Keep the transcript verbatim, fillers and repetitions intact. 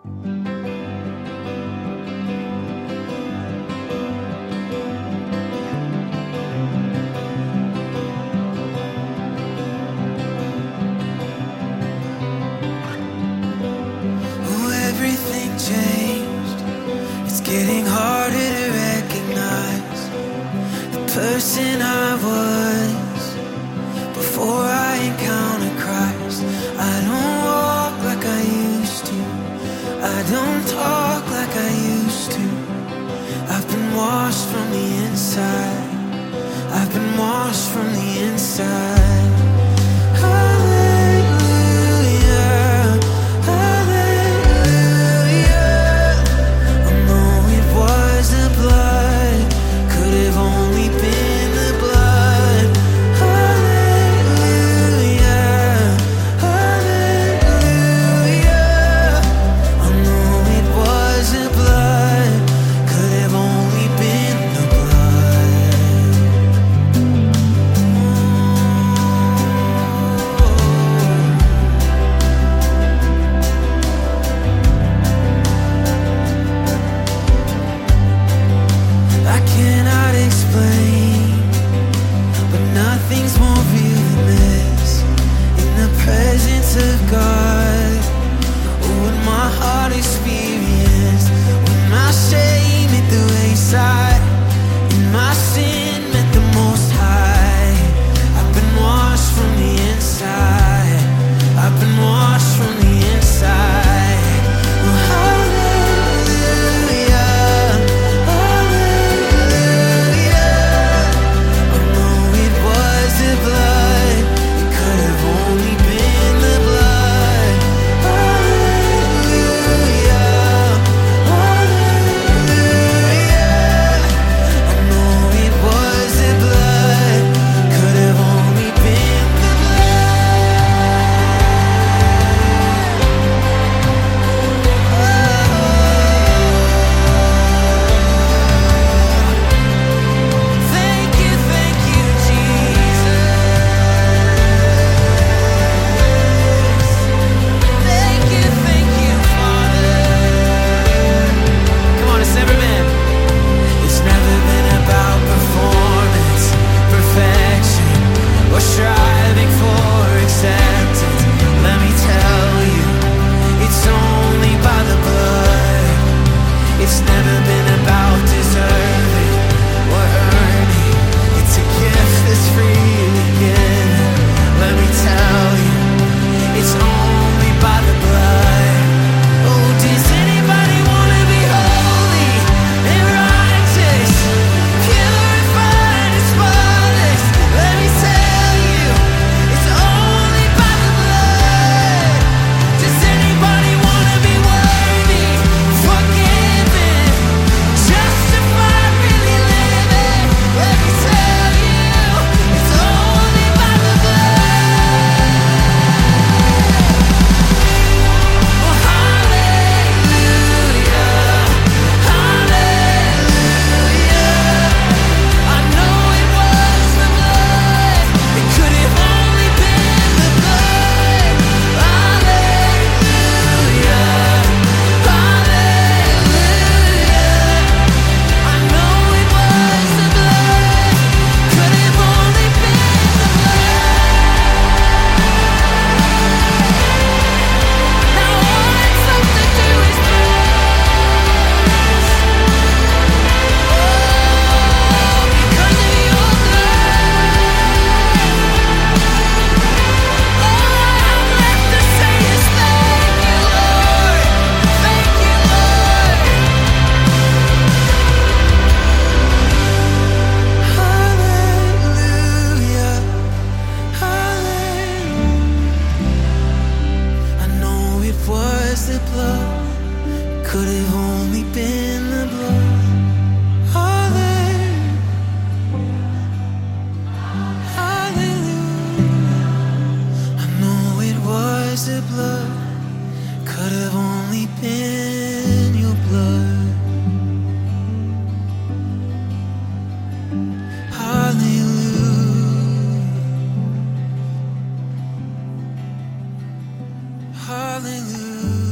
Oh, everything changed. It's getting harder to recognize the person I was before I encountered Christ. I don't walk like I used to. I don't talk like I used to. I've been washed from the inside. I've been washed from the inside. Hallelujah, hallelujah. I know it was the blood, could have only been the blood. Hallelujah, hallelujah. I know it was the blood, could have only been the blood. I cannot explain, but nothing's more real than this. In the presence of God, oh, when my heart experienced, when my shame hit the wayside, and my sin met the Most High. I've been washed from the inside. I've been washed from the inside. Oh, hallelujah, hallelujah. I know it was the blood, it could have only been the blood. Hallelujah, hallelujah. I know it was the blood, could have only been the Thank you, thank you, Jesus. Thank you, thank you, Father. Come on, it's never been. It's never been about performance, perfection, or striving for acceptance. Let me tell you, it's only by the blood. It's never been about deserving or earning. It's a gift that's freely given. Let me tell you, it's only by the blood. Oh, does anybody wanna be holy and righteous, purified and spotless? Let me tell you, it's only by the blood. Does anybody wanna be worthy, forgiven, justified, really living? Let me tell you, it's only by the blood. Oh, hallelujah, hallelujah. I know it was the blood, it could have only been the blood. Hallelujah, hallelujah. I know it was the blood, could have only been the blood. Now all it's left to do is praise. Oh, because of your blood. All I have left to say is thank you, Lord. Thank you, Lord. Hallelujah, hallelujah. I know it was the blood, could have only been the blood. Hallelujah, hallelujah. I know it was the blood, could have only been your blood. Hallelujah, hallelujah.